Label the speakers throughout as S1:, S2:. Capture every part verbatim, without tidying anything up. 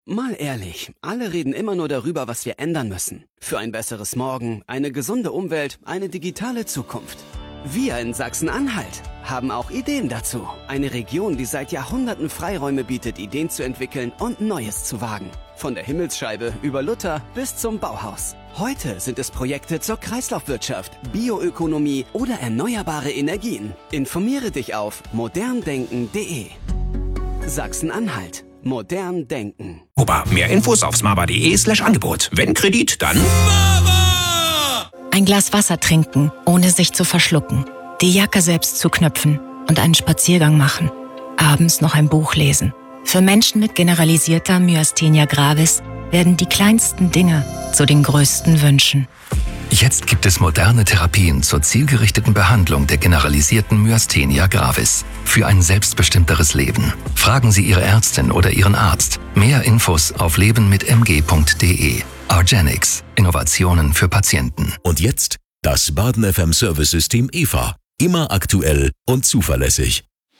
S1: Mal ehrlich, alle reden immer nur darüber, was wir ändern müssen. Für ein besseres Morgen, eine gesunde Umwelt, eine digitale Zukunft. Wir in Sachsen-Anhalt haben auch Ideen dazu. Eine Region, die seit Jahrhunderten Freiräume bietet, Ideen zu entwickeln und Neues zu wagen. Von der Himmelsscheibe über Luther bis zum Bauhaus. Heute sind es Projekte zur Kreislaufwirtschaft, Bioökonomie oder erneuerbare Energien. Informiere dich auf modern denken punkt de. Sachsen-Anhalt. Modern denken.
S2: Opa, mehr Infos auf smaba.de slash Angebot. Wenn Kredit, dann
S3: Mama! Ein Glas Wasser trinken, ohne sich zu verschlucken. Die Jacke selbst zuknöpfen und einen Spaziergang machen. Abends noch ein Buch lesen. Für Menschen mit generalisierter Myasthenia gravis werden die kleinsten Dinge zu den größten Wünschen.
S4: Jetzt gibt es moderne Therapien zur zielgerichteten Behandlung der generalisierten Myasthenia gravis. Für ein selbstbestimmteres Leben. Fragen Sie Ihre Ärztin oder Ihren Arzt. Mehr Infos auf leben mit m g punkt de. argenix. Innovationen für Patienten.
S5: Und jetzt das Baden F M Service-System E V A. Immer aktuell und zuverlässig.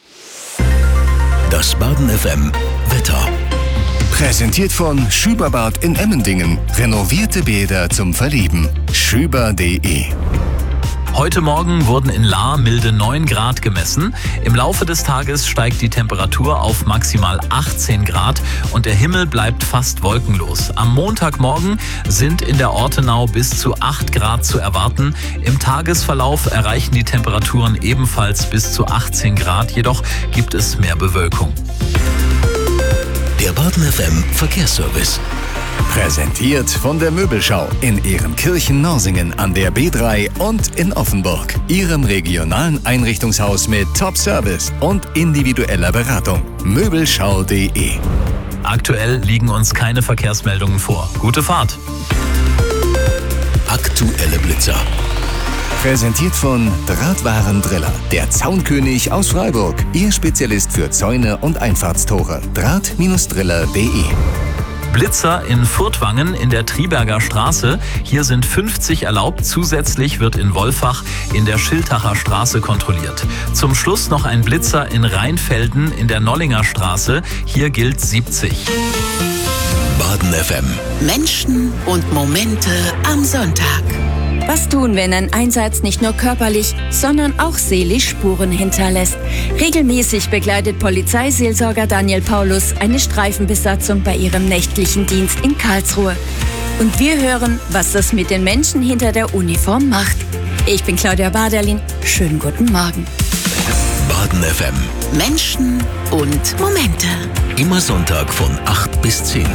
S5: Das Baden F M Wetter.
S6: Präsentiert von Schüberbad in Emmendingen. Renovierte Bäder zum Verlieben. schüber punkt de.
S7: Heute Morgen wurden in Lahr milde neun Grad gemessen. Im Laufe des Tages steigt die Temperatur auf maximal achtzehn Grad und der Himmel bleibt fast wolkenlos. Am Montagmorgen sind in der Ortenau bis zu acht Grad zu erwarten. Im Tagesverlauf erreichen die Temperaturen ebenfalls bis zu achtzehn Grad, jedoch gibt es mehr Bewölkung.
S5: Der Baden F M Verkehrsservice.
S6: Präsentiert von der Möbelschau in Ehrenkirchen-Norsingen an der B drei und in Offenburg. Ihrem regionalen Einrichtungshaus mit Top-Service und individueller Beratung. Möbelschau punkt de.
S7: Aktuell liegen uns keine Verkehrsmeldungen vor. Gute Fahrt!
S5: Aktuelle Blitzer.
S6: Präsentiert von Drahtwarendriller, der Zaunkönig aus Freiburg. Ihr Spezialist für Zäune und Einfahrtstore. Draht Driller punkt de.
S7: Blitzer in Furtwangen in der Triberger Straße. Hier sind fünfzig erlaubt. Zusätzlich wird in Wolfach in der Schiltacher Straße kontrolliert. Zum Schluss noch ein Blitzer in Rheinfelden in der Nollinger Straße. Hier gilt siebzig.
S5: Baden F M.
S8: Menschen und Momente am Sonntag.
S9: Was tun, wenn ein Einsatz nicht nur körperlich, sondern auch seelisch Spuren hinterlässt? Regelmäßig begleitet Polizeiseelsorger Daniel Paulus eine Streifenbesatzung bei ihrem nächtlichen Dienst in Karlsruhe. Und wir hören, was das mit den Menschen hinter der Uniform macht. Ich bin Claudia Baderlin. Schönen guten Morgen.
S5: Baden F M.
S8: Menschen und Momente.
S5: Immer Sonntag von acht bis zehn.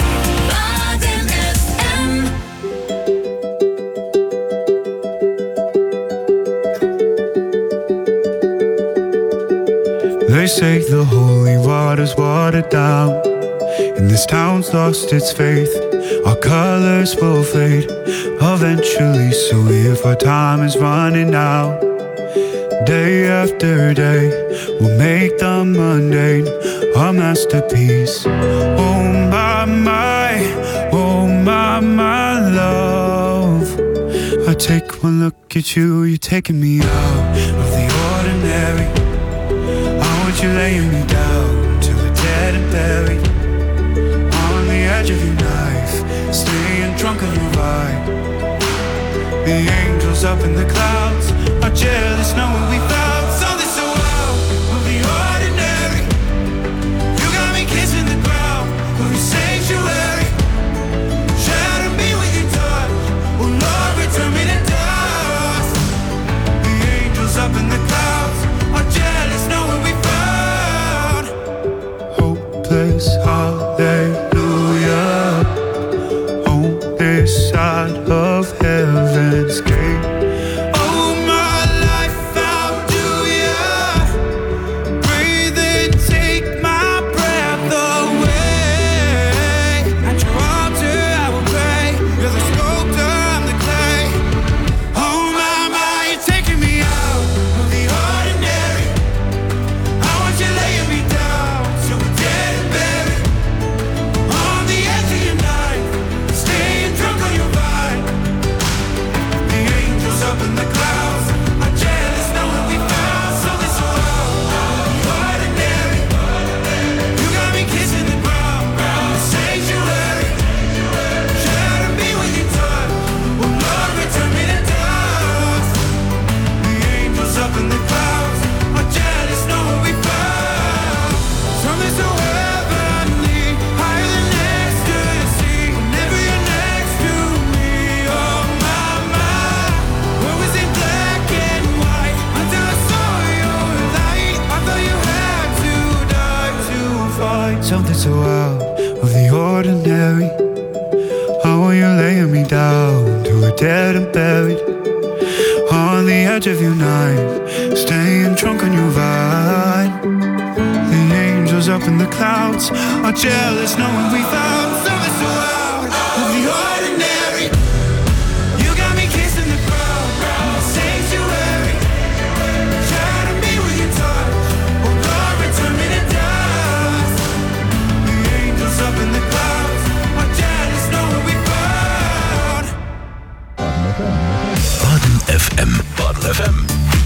S10: They say the holy water's watered down, and this town's lost its faith. Our colors will fade eventually, so if our time is running out, day after day, we'll make the mundane a masterpiece. Oh my, my, oh my, my love. I take one look at you, you're taking me out of the ordinary. You're laying me down till we're dead and buried on the edge of your knife, staying drunk on your vibe. The angels up in the clouds are jealous knowing we found something so out of the ordinary. You got me kissing the ground of your sanctuary. Shadow me with your touch, oh Lord, return me to dust. The angels up in the clouds are jealous knowing we found hopeless hallelujah on this side of heaven's gate. Oh, dead and buried. On the edge of your night, staying drunk on your vine. The angels up in the clouds are jealous knowing we found something so out of the ordinary. You got me kissing the ground, sanctuary. Try to be with your touch, oh Lord, return me to dust. The angels up in the clouds are jealous knowing we found
S5: Baden F M. Baden F M.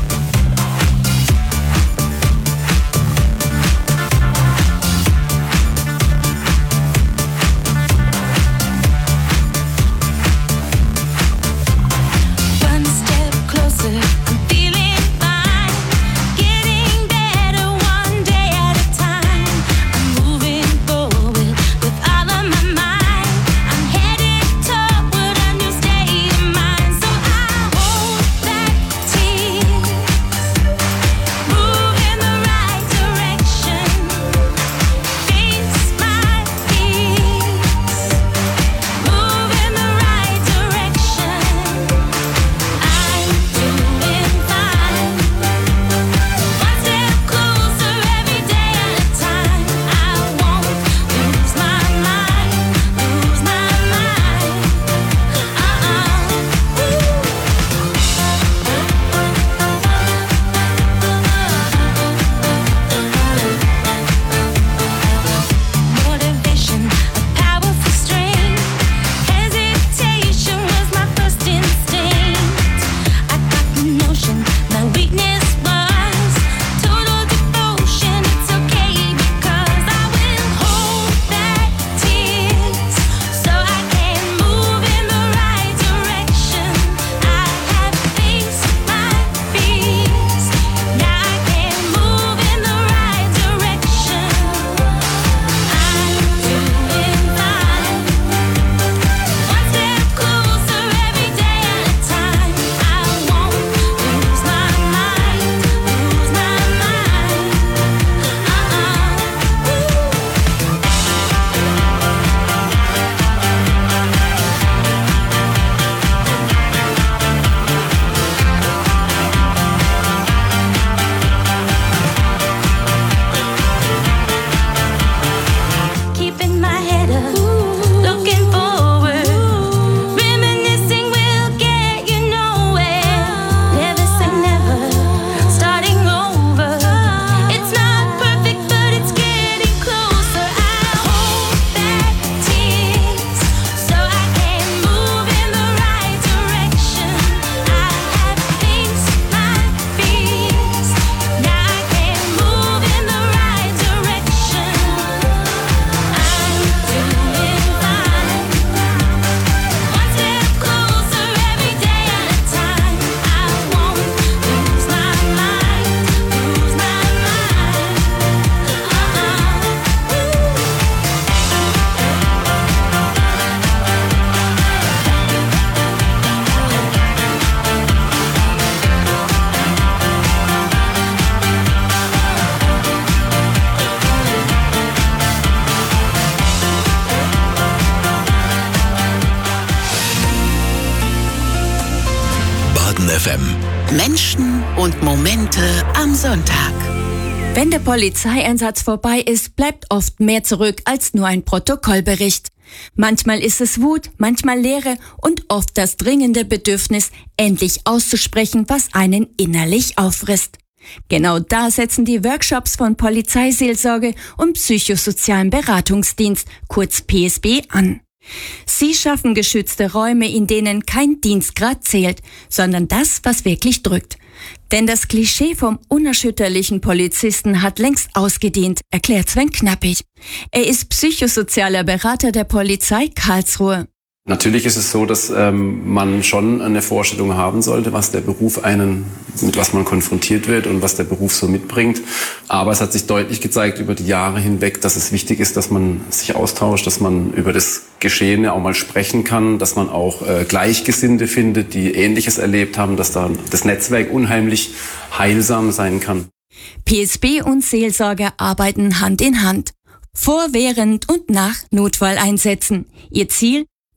S8: F M. Menschen und Momente am Sonntag.
S9: Wenn der Polizeieinsatz vorbei ist, bleibt oft mehr zurück als nur ein Protokollbericht. Manchmal ist es Wut, manchmal Leere und oft das dringende Bedürfnis, endlich auszusprechen, was einen innerlich auffrisst. Genau da setzen die Workshops von Polizeiseelsorge und Psychosozialen Beratungsdienst, kurz P S B, an. Sie schaffen geschützte Räume, in denen kein Dienstgrad zählt, sondern das, was wirklich drückt. Denn das Klischee vom unerschütterlichen Polizisten hat längst ausgedient, erklärt Sven Knappig. Er ist psychosozialer Berater der Polizei Karlsruhe.
S11: Natürlich ist es so, dass ähm, man schon eine Vorstellung haben sollte, was der Beruf einen, mit was man konfrontiert wird und was der Beruf so mitbringt. Aber es hat sich deutlich gezeigt über die Jahre hinweg, dass es wichtig ist, dass man sich austauscht, dass man über das Geschehene auch mal sprechen kann, dass man auch äh, Gleichgesinnte findet, die Ähnliches erlebt haben, dass da das Netzwerk unheimlich heilsam sein kann.
S9: P S B und Seelsorger arbeiten Hand in Hand. Vor, während und nach Notfalleinsätzen. Ihr Ziel?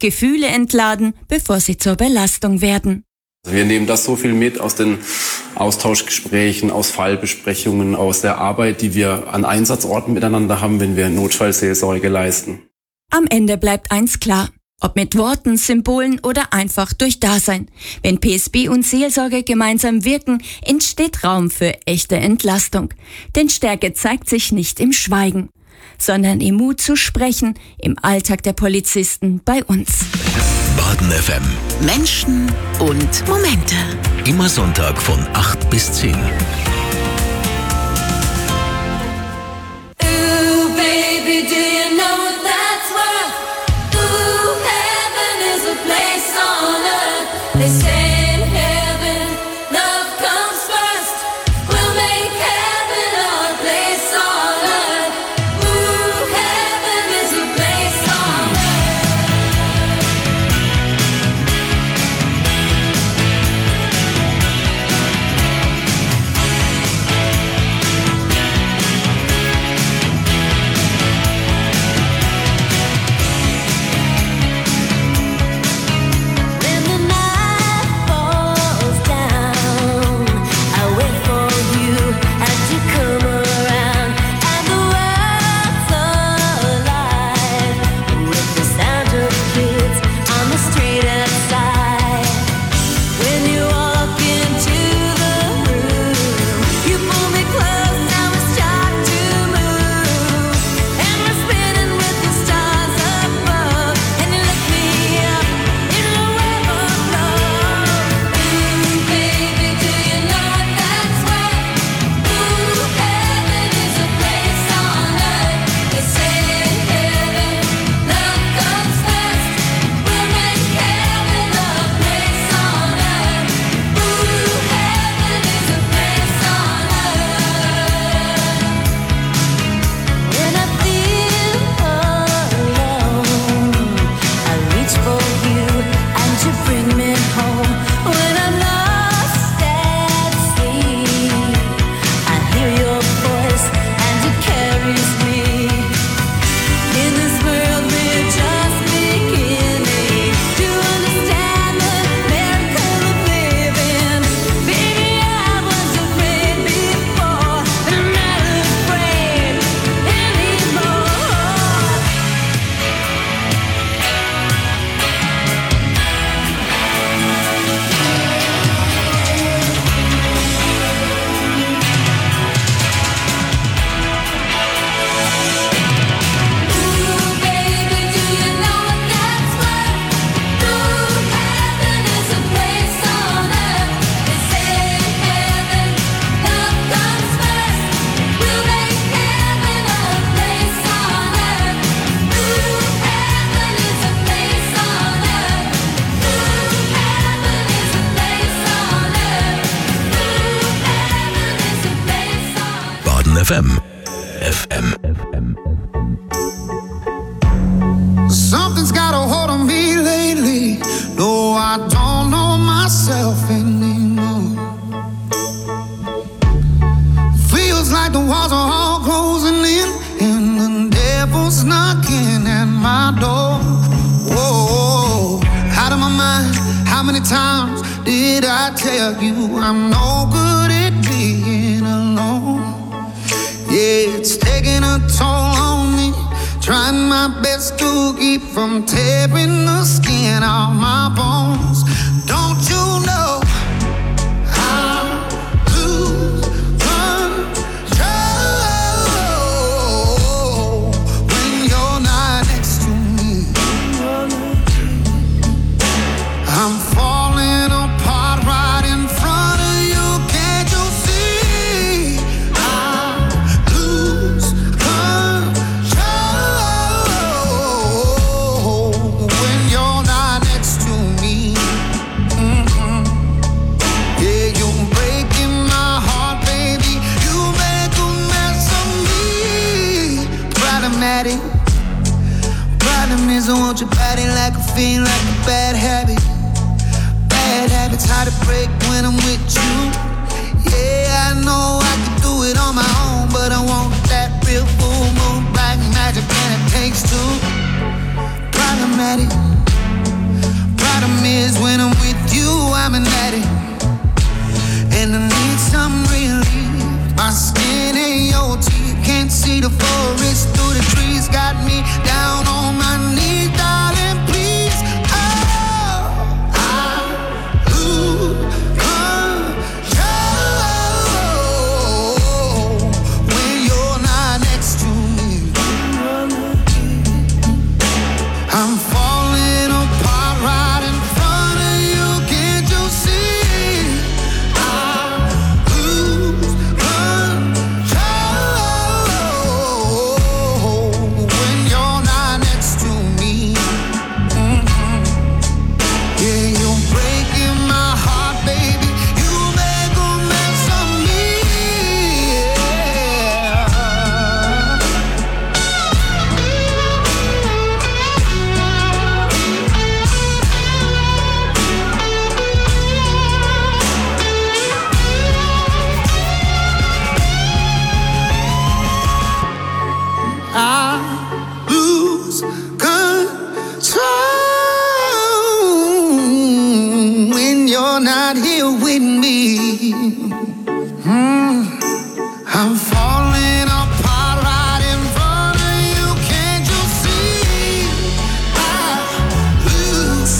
S9: Gefühle entladen, bevor sie zur Belastung werden.
S11: Wir nehmen das so viel mit aus den Austauschgesprächen, aus Fallbesprechungen, aus der Arbeit, die wir an Einsatzorten miteinander haben, wenn wir Notfallseelsorge leisten.
S9: Am Ende bleibt eins klar. Ob mit Worten, Symbolen oder einfach durch Dasein. Wenn P S B und Seelsorge gemeinsam wirken, entsteht Raum für echte Entlastung. Denn Stärke zeigt sich nicht im Schweigen, sondern im Mut zu sprechen, im Alltag der Polizisten bei uns.
S5: Baden F M.
S8: Menschen und Momente.
S5: Immer Sonntag von acht bis zehn.
S12: Ooh, baby, do you know what that's worth? Ooh, heaven is a place on earth. They say in heaven, love comes first. We'll make heaven our place on earth. Ooh, heaven is a place on earth. When the night falls down, I wait for you as you come around, and the world's alive with the sound of kids on the street outside. When you walk into the room, you pull me close, now we start to move, and we're spinning with the stars above, and you lift me up in a web of love. Ooh, baby, do you know what that's worth? Ooh, heaven is a place on earth. They say in heaven, love comes first. We'll make heaven a place on earth. Ooh, heaven is a place on earth. When I feel alone, I reach for you and you bring me home. When I'm lost at sea, I hear your voice and it carries me. In this world we're just beginning to understand the miracle of living. Baby, I was afraid before, but I'm not afraid anymore. Ooh, baby, do you know what that's worth? Ooh, heaven is a place on earth. They say in heaven, love comes first. We'll make heaven a place on earth. Ooh, heaven is a place on earth. Ooh, heaven is a place on earth. Ooh, heaven is a place on earth.
S5: Baden F M. F M.
S13: Something's got a hold on me lately. No, I don't know myself anymore. Feels like the walls are all closing in, and the devil's knocking at my door. Whoa, out of my mind. How many times did I tell you I'm no good at being alone? Yeah, it's taking a toll on me. Trying my best to keep from tearing the skin off my bones. Don't you know I lose control when you're not next to me? I'm falling apart right in front of you. Can't you see? I lose control when you're not next to me. Mhm. Yeah, you're breaking my heart, baby. You make a mess of me. Problematic. Problem is I want your body like a fiend, like a bad habit. Bad habits hard to break when I'm with you. Yeah, I know I can do it on my own, but I want that real full moon black magic, and it takes two. Problematic. climbing at it, and I need some relief. My skin ain't your teeth, can't see the forest through the trees. Got me down on my knees, darling, please. Oh, I lose control when you're not next to me. I'm falling apart right in front of you, can't you see? I lose control when you're not next to me. Mhm. Yeah, you're breaking my heart, baby. You make a mess of me. I lose control when you're not here with me. Mm. I'm falling apart right in front of you, can't you see? I lose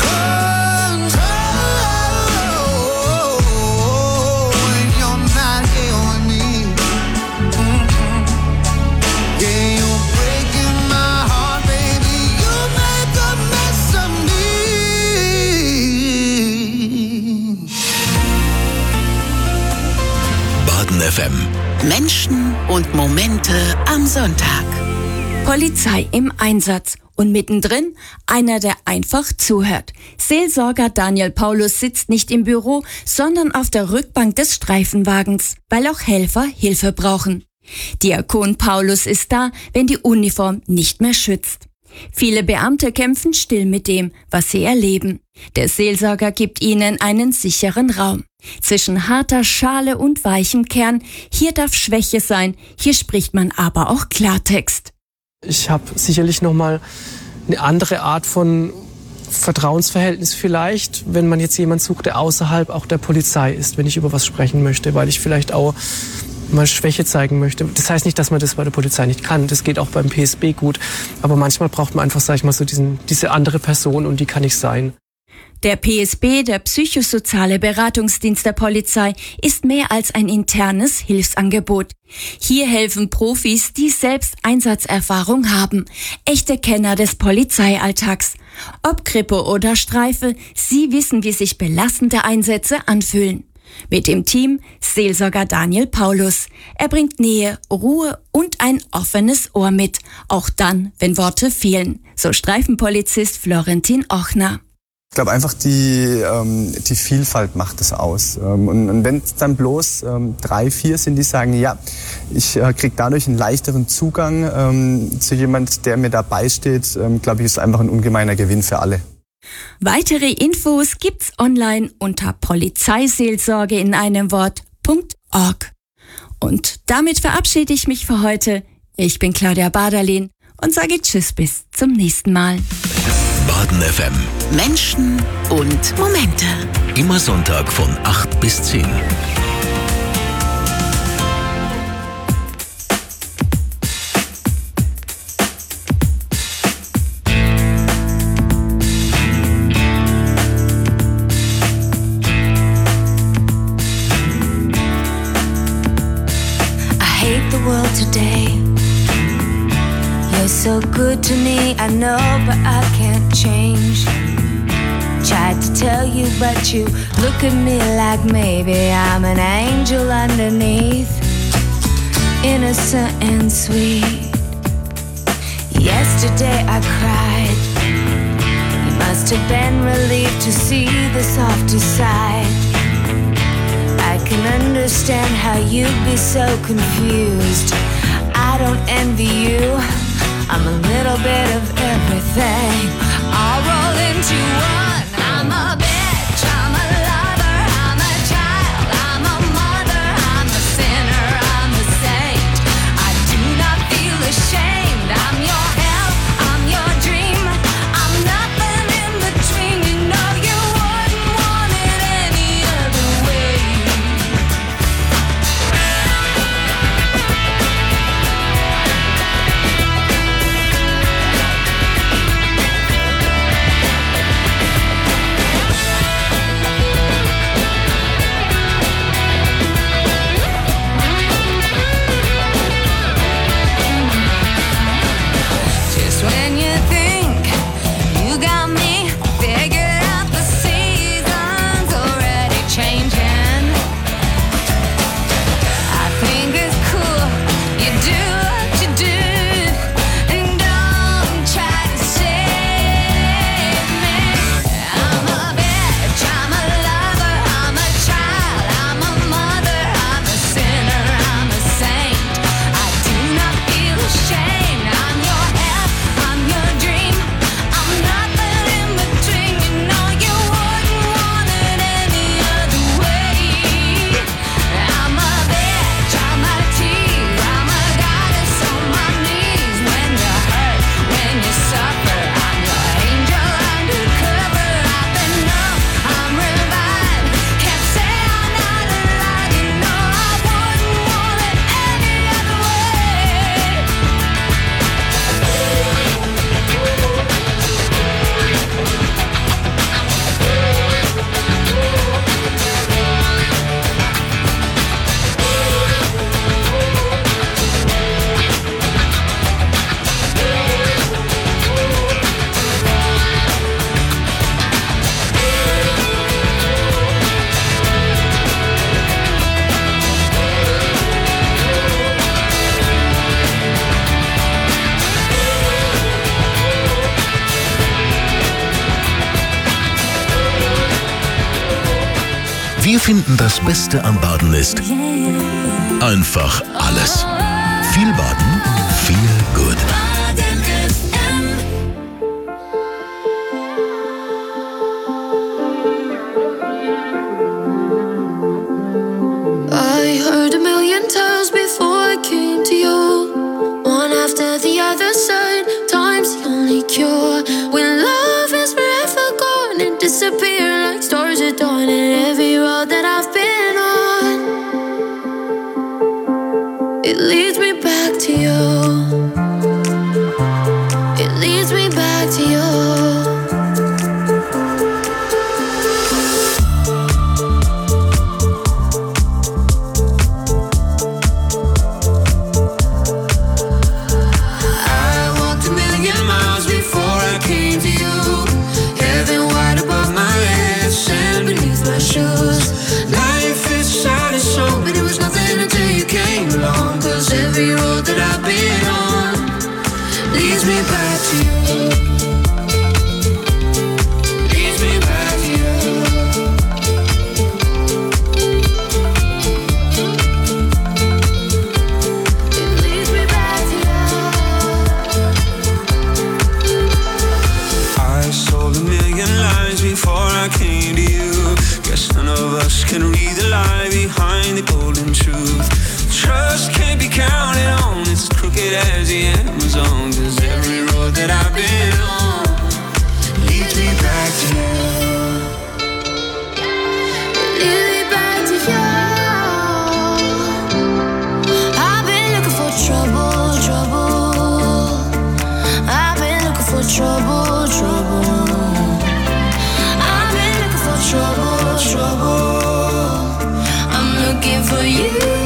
S13: control when you're not here with me. Mhm. Yeah, you're breaking my heart, baby. You make a mess of me.
S5: Baden F M.
S8: Menschen und Momente am Sonntag.
S9: Polizei im Einsatz. Und mittendrin einer, der einfach zuhört. Seelsorger Daniel Paulus sitzt nicht im Büro, sondern auf der Rückbank des Streifenwagens, weil auch Helfer Hilfe brauchen. Diakon Paulus ist da, wenn die Uniform nicht mehr schützt. Viele Beamte kämpfen still mit dem, was sie erleben. Der Seelsorger gibt ihnen einen sicheren Raum. Zwischen harter Schale und weichem Kern, hier darf Schwäche sein, hier spricht man aber auch Klartext.
S14: Ich habe sicherlich nochmal eine andere Art von Vertrauensverhältnis vielleicht, wenn man jetzt jemanden sucht, der außerhalb auch der Polizei ist, wenn ich über was sprechen möchte, weil ich vielleicht auch mal Schwäche zeigen möchte. Das heißt nicht, dass man das bei der Polizei nicht kann. Das geht auch beim P S B gut. Aber manchmal braucht man einfach, sag ich mal, so diesen, diese andere Person und die kann ich sein.
S9: Der P S B, der psychosoziale Beratungsdienst der Polizei, ist mehr als ein internes Hilfsangebot. Hier helfen Profis, die selbst Einsatzerfahrung haben. Echte Kenner des Polizeialltags. Ob Kripo oder Streife, sie wissen, wie sich belastende Einsätze anfühlen. Mit dem Team Seelsorger Daniel Paulus. Er bringt Nähe, Ruhe und ein offenes Ohr mit. Auch dann, wenn Worte fehlen. So Streifenpolizist Florentin Ochner.
S15: Ich glaube einfach, die, ähm, die Vielfalt macht es aus. Ähm, und und wenn es dann bloß ähm, drei, vier sind, die sagen, ja, ich äh, kriege dadurch einen leichteren Zugang ähm, zu jemand, der mir dabei steht, ähm, glaube ich, ist einfach ein ungemeiner Gewinn für alle.
S9: Weitere Infos gibt's online unter Polizeiseelsorge in einem Wort Punkt org. Und damit verabschiede ich mich für heute. Ich bin Claudia Baderlin und sage Tschüss bis zum nächsten Mal.
S5: Baden F M.
S8: Menschen und Momente.
S5: Immer Sonntag von acht bis zehn.
S12: World today. You're so good to me, I know, but I can't change. Tried to tell you, but you look at me like maybe I'm an angel underneath, innocent and sweet. Yesterday I cried. You must have been relieved to see the softer side. I can understand how you'd be so confused. I don't envy you. I'm a little bit of everything. I'll roll into one. I'm a bitch, I'm a lover, I'm a child, I'm a mother, I'm a sinner, I'm a saint. I do not feel ashamed. I'm your hell, I'm your dream. I'm nothing in between. You know you wouldn't want it
S5: Wir finden, das Beste am Baden ist einfach alles. Viel Baden, viel gut.
S12: I heard a million times before I came to you. One after the other side, time's the only cure. When love is forever gone and disappear like stars at dawn. And every road that I've been on, it leads me back to you. It leads me back to you. Every road that I've been on leads me back to you. Leads me back to you. It leads me back to you.
S10: I sold a million lies before I came to you. Guess none of us can read the lie behind the golden truth. Trust can't be counted on, it's as crooked as the Amazon. Cause every road that I've been on leads me back to you.
S12: Lead me back to you. I've been looking for trouble, trouble. I've been looking for trouble, trouble. I've been looking for trouble, trouble. I'm looking for you.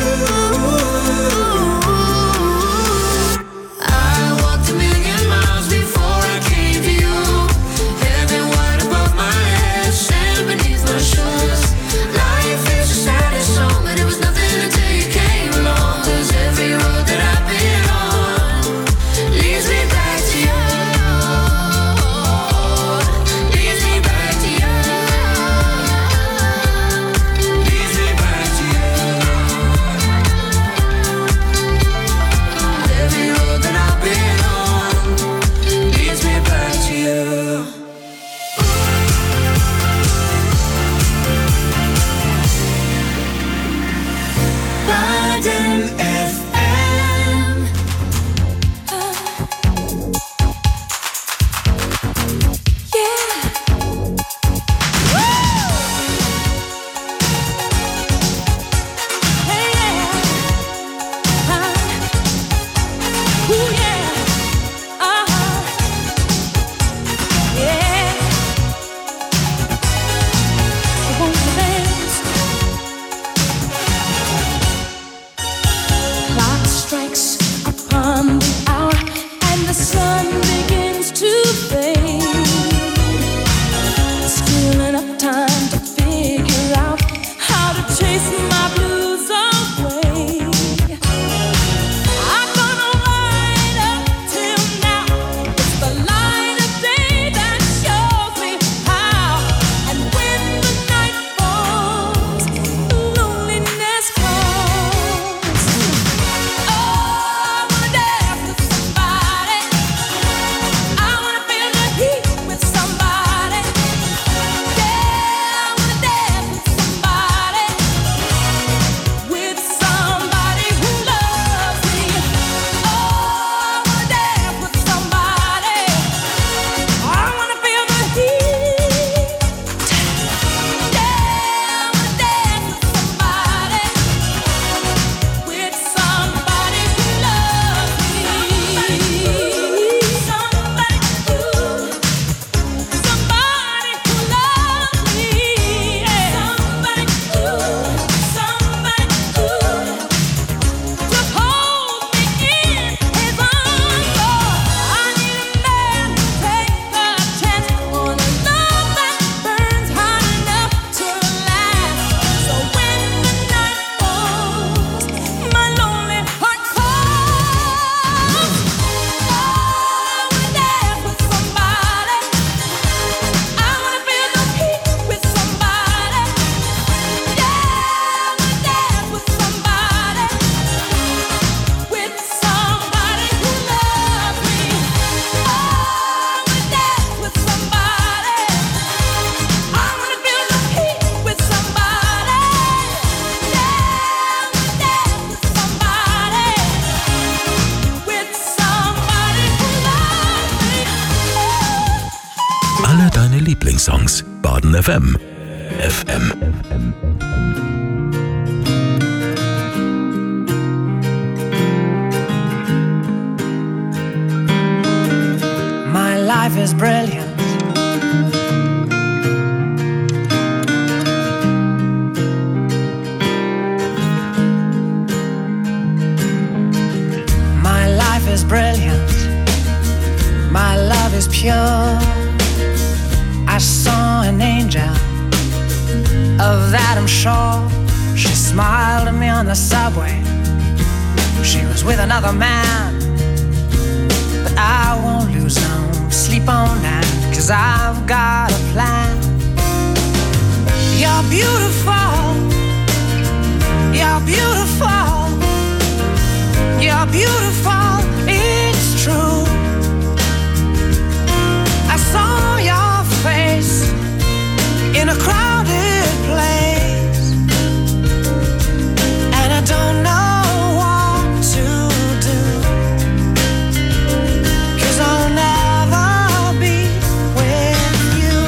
S5: Alle deine Lieblingssongs. Baden F M. F M.
S16: My life is brilliant. My life is brilliant. My love is pure. I saw an angel, of that I'm sure. She smiled at me on the subway. She was with another man, but I won't lose no sleep on that, 'cause I've got a plan. You're beautiful. You're beautiful. You're beautiful. It's true. I saw your face in a crowded place, and I don't know what to do, 'cause I'll never be with you.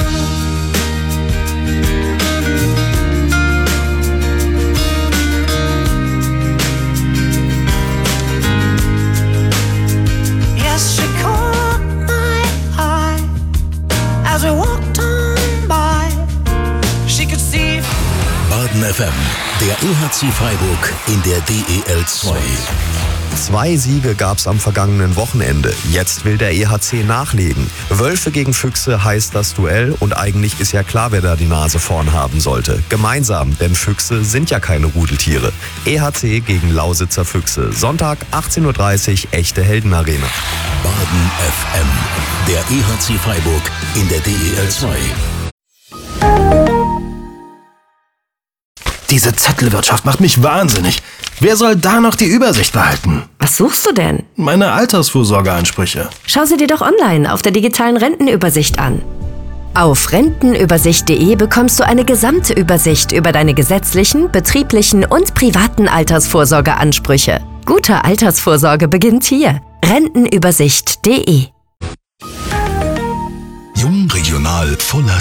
S16: Yes, she caught my eye as we walked on by. She could see.
S5: Baden F M, der E H C Freiburg in der D E L zwei.
S17: Zwei Siege gab's am vergangenen Wochenende. Jetzt will der E H C nachlegen. Wölfe gegen Füchse heißt das Duell und eigentlich ist ja klar, wer da die Nase vorn haben sollte. Gemeinsam, denn Füchse sind ja keine Rudeltiere. E H C gegen Lausitzer Füchse. Sonntag achtzehn Uhr dreißig, echte Heldenarena.
S5: Baden F M, der E H C Freiburg in der D E L zwei.
S18: Diese Zettelwirtschaft macht mich wahnsinnig. Wer soll da noch die Übersicht behalten?
S19: Was suchst du denn?
S18: Meine Altersvorsorgeansprüche.
S19: Schau sie dir doch online auf der digitalen Rentenübersicht an. Auf rentenübersicht punkt de bekommst du eine gesamte Übersicht über deine gesetzlichen, betrieblichen und privaten Altersvorsorgeansprüche. Gute Altersvorsorge beginnt hier. rentenübersicht punkt de.
S5: Jung, regional, voller